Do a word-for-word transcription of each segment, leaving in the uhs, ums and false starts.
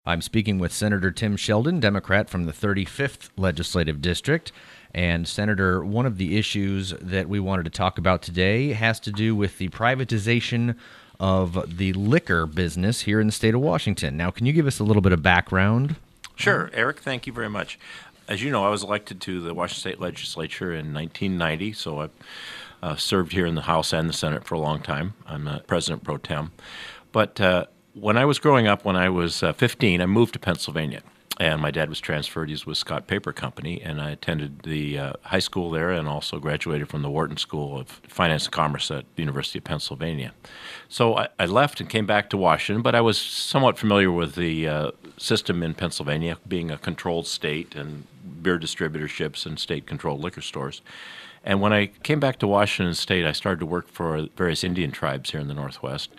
I'm speaking with Senator Tim Sheldon, Democrat from the thirty-fifth Legislative District. And Senator, one of the issues that we wanted to talk about today has to do with the privatization of the liquor business here in the state of Washington. Now, can you give us a little bit of background? Sure, Eric, thank you very much. As you know, I was elected to the Washington State Legislature in nineteen ninety, so I've uh, served here in the House and the Senate for a long time. I'm uh, President Pro Tem. But uh, when I was growing up, when I was uh, fifteen, I moved to Pennsylvania. And my dad was transferred. He was with Scott Paper Company, and I attended the uh, high school there and also graduated from the Wharton School of Finance and Commerce at the University of Pennsylvania. So I, I left and came back to Washington, but I was somewhat familiar with the uh, system in Pennsylvania, being a controlled state and beer distributorships and state-controlled liquor stores. And when I came back to Washington State, I started to work for various Indian tribes here in the Northwest.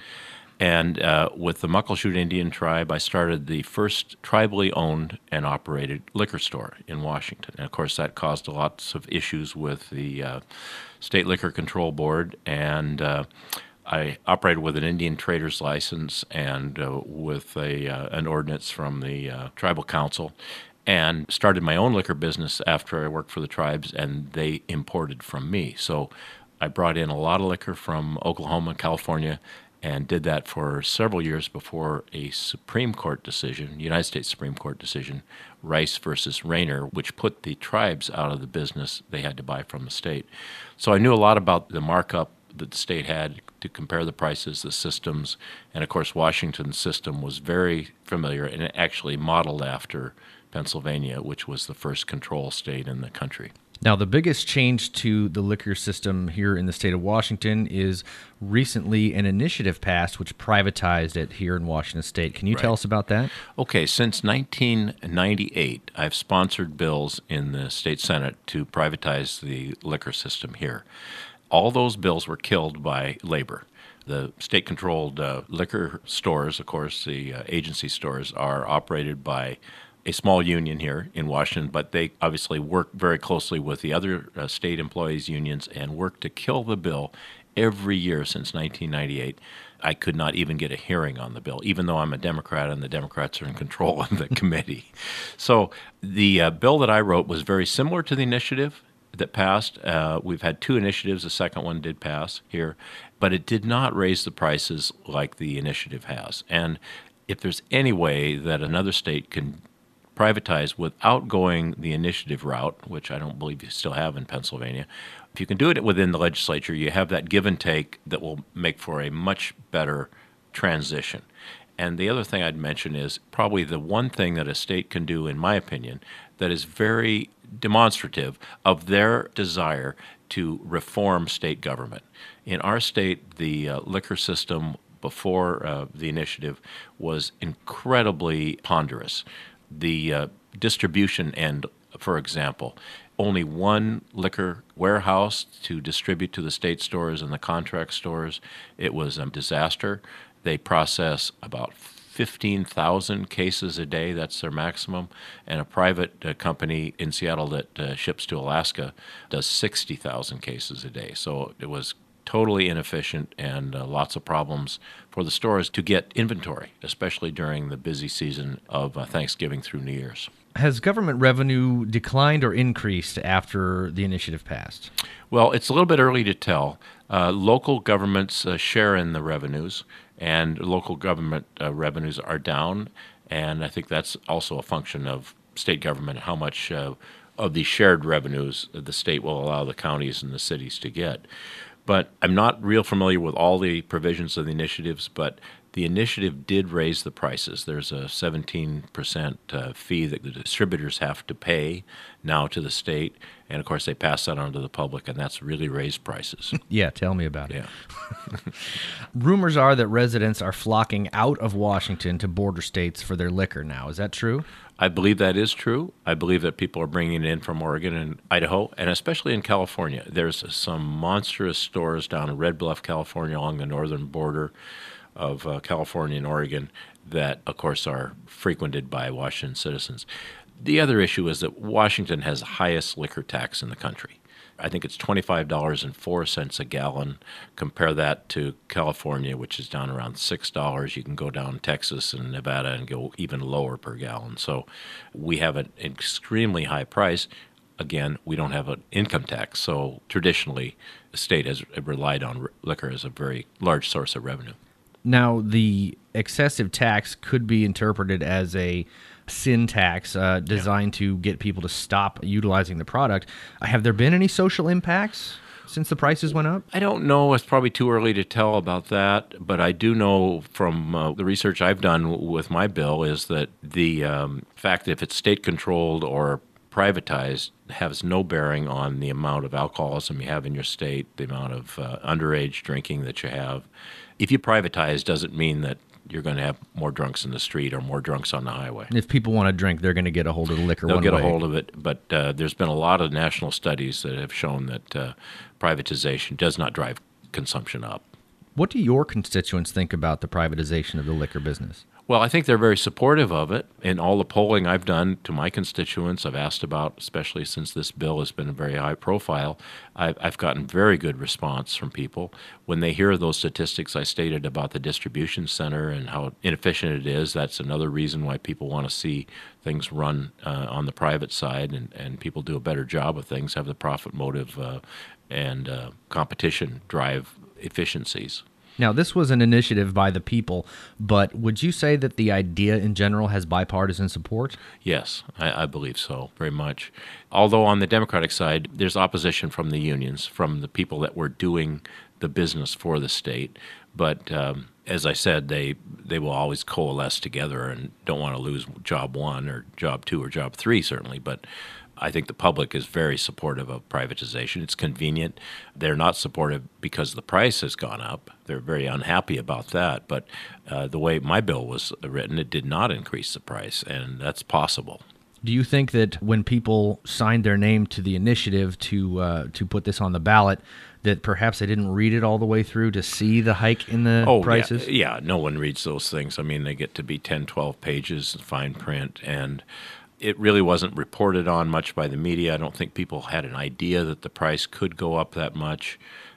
And uh, with the Muckleshoot Indian tribe, I started the first tribally owned and operated liquor store in Washington. And of course, that caused lots of issues with the uh, State Liquor Control Board. And uh, I operated with an Indian trader's license and uh, with a uh, an ordinance from the uh, Tribal Council, and started my own liquor business after I worked for the tribes, and they imported from me. So I brought in a lot of liquor from Oklahoma, California, and did that for several years before a Supreme Court decision, United States Supreme Court decision, Rice versus Rayner, which put the tribes out of the business they had to buy from the state. So I knew a lot about the markup that the state had to compare the prices, the systems, and of course Washington's system was very familiar and actually modeled after Pennsylvania, which was the first control state in the country. Now, the biggest change to the liquor system here in the state of Washington is recently an initiative passed which privatized it here in Washington State. Can you Right. tell us about that? Okay, since nineteen ninety-eight, I've sponsored bills in the state Senate to privatize the liquor system here. All those bills were killed by labor. The state-controlled uh, liquor stores, of course, the uh, agency stores, are operated by a small union here in Washington, but they obviously work very closely with the other uh, state employees' unions and work to kill the bill every year since nineteen ninety-eight. I could not even get a hearing on the bill, even though I'm a Democrat and the Democrats are in control of the committee. So the uh, bill that I wrote was very similar to the initiative that passed. Uh, we've had two initiatives. The second one did pass here, but it did not raise the prices like the initiative has. And if there's any way that another state can privatize without going the initiative route, which I don't believe you still have in Pennsylvania, if you can do it within the legislature, you have that give and take that will make for a much better transition. And the other thing I'd mention is probably the one thing that a state can do, in my opinion, that is very demonstrative of their desire to reform state government. In our state, the uh, liquor system before uh, the initiative was incredibly ponderous. The uh, distribution end, for example, only one liquor warehouse to distribute to the state stores and the contract stores. It was a disaster. They process about fifteen thousand cases a day. That's their maximum. And a private uh, company in Seattle that uh, ships to Alaska does sixty thousand cases a day. So it was totally inefficient and uh, lots of problems for the stores to get inventory, especially during the busy season of uh, Thanksgiving through New Year's. Has government revenue declined or increased after the initiative passed? Well, it's a little bit early to tell. Uh, local governments uh, share in the revenues, and local government uh, revenues are down, and I think that's also a function of state government, how much uh, of these shared revenues the state will allow the counties and the cities to get. But I'm not real familiar with all the provisions of the initiatives, but the initiative did raise the prices. There's a seventeen percent uh, fee that the distributors have to pay now to the state, and of course they pass that on to the public, and that's really raised prices. Yeah, tell me about it. Yeah. Rumors are that residents are flocking out of Washington to border states for their liquor now. Is that true? I believe that is true. I believe that people are bringing it in from Oregon and Idaho, and especially in California. There's some monstrous stores down in Red Bluff, California, along the northern border of uh, California and Oregon that, of course, are frequented by Washington citizens. The other issue is that Washington has the highest liquor tax in the country. I think it's twenty-five dollars and four cents a gallon. Compare that to California, which is down around six dollars. You can go down Texas and Nevada and go even lower per gallon. So we have an extremely high price. Again, we don't have an income tax, so traditionally the state has relied on liquor as a very large source of revenue. Now, the excessive tax could be interpreted as a sin tax uh, designed yeah. to get people to stop utilizing the product. Have there been any social impacts since the prices went up? I don't know. It's probably too early to tell about that, but I do know from uh, the research I've done with my bill is that the um, fact that if it's state-controlled or privatized has no bearing on the amount of alcoholism you have in your state, the amount of uh, underage drinking that you have. If you privatize, doesn't mean that you're going to have more drunks in the street or more drunks on the highway. If people want to drink, they're going to get a hold of the liquor They'll one get way. a hold of it, but uh, there's been a lot of national studies that have shown that uh, privatization does not drive consumption up. What do your constituents think about the privatization of the liquor business? Well, I think they're very supportive of it. In all the polling I've done to my constituents, I've asked about, especially since this bill has been very high profile, I've, I've gotten very good response from people. When they hear those statistics I stated about the distribution center and how inefficient it is, that's another reason why people want to see things run uh, on the private side and, and people do a better job of things, have the profit motive uh, and uh, competition drive efficiencies. Now, this was an initiative by the people, but would you say that the idea in general has bipartisan support? Yes, I, I believe so, very much. Although on the Democratic side, there's opposition from the unions, from the people that were doing the business for the state. But um, as I said, they they will always coalesce together and don't want to lose job one or job two or job three, certainly. But I think the public is very supportive of privatization. It's convenient. They're not supportive because the price has gone up. They're very unhappy about that. But uh, the way my bill was written, it did not increase the price, and that's possible. Do you think that when people signed their name to the initiative to uh, to put this on the ballot, that perhaps they didn't read it all the way through to see the hike in the oh, prices? Yeah, yeah, no one reads those things. I mean, they get to be ten, twelve pages, fine print, and it really wasn't reported on much by the media. I don't think people had an idea that the price could go up that much,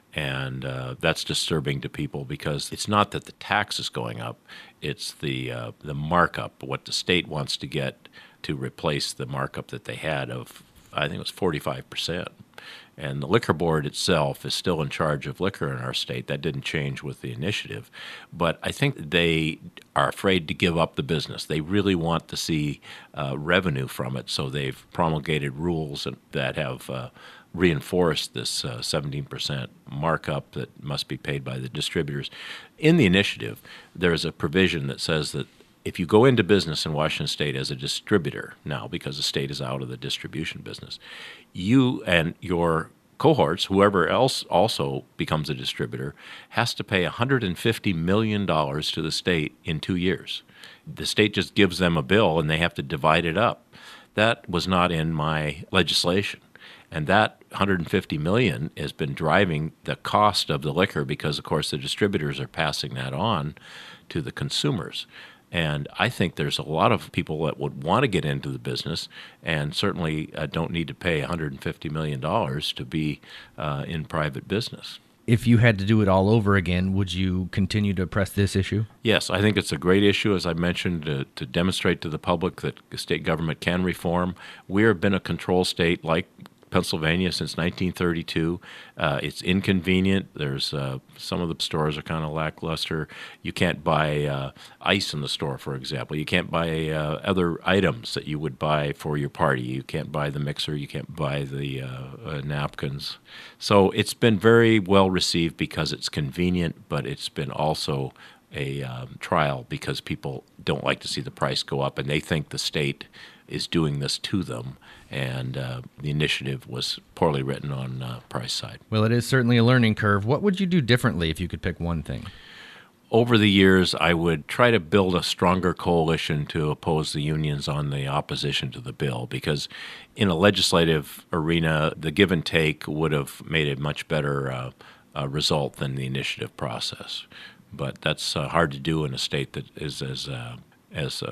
and uh, that's disturbing to people because it's not that the tax is going up, it's the uh, the markup, what the state wants to get to replace the markup that they had of, I think it was forty-five percent. And the liquor board itself is still in charge of liquor in our state. That didn't change with the initiative. But I think they are afraid to give up the business. They really want to see uh, revenue from it, so they've promulgated rules that have uh, reinforced this uh, seventeen percent markup that must be paid by the distributors. In the initiative, there's a provision that says that if you go into business in Washington State as a distributor now, because the state is out of the distribution business, you and your cohorts, whoever else also becomes a distributor, has to pay one hundred fifty million dollars to the state in two years. The state just gives them a bill and they have to divide it up. That was not in my legislation. And that one hundred fifty million dollars has been driving the cost of the liquor because, of course, the distributors are passing that on to the consumers. And I think there's a lot of people that would want to get into the business and certainly uh, don't need to pay one hundred fifty million dollars to be uh, in private business. If you had to do it all over again, would you continue to press this issue? Yes, I think it's a great issue, as I mentioned, to, to demonstrate to the public that the state government can reform. We have been a control state like Pennsylvania since nineteen thirty-two. Uh, it's inconvenient. There's uh, some of the stores are kind of lackluster. You can't buy uh, ice in the store, for example. You can't buy uh, other items that you would buy for your party. You can't buy the mixer. You can't buy the uh, uh, napkins. So it's been very well received because it's convenient, but it's been also a um, trial because people don't like to see the price go up, and they think the state is doing this to them, and uh, the initiative was poorly written on uh, price side. Well, it is certainly a learning curve. What would you do differently if you could pick one thing? Over the years, I would try to build a stronger coalition to oppose the unions on the opposition to the bill, because in a legislative arena, the give and take would have made a much better uh, uh, result than the initiative process. But that's uh, hard to do in a state that is as uh, as uh,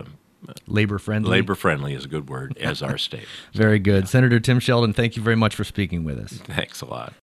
labor friendly. Labor friendly is a good word as our state. Very good. Yeah. Senator Tim Sheldon, thank you very much for speaking with us. Thanks a lot.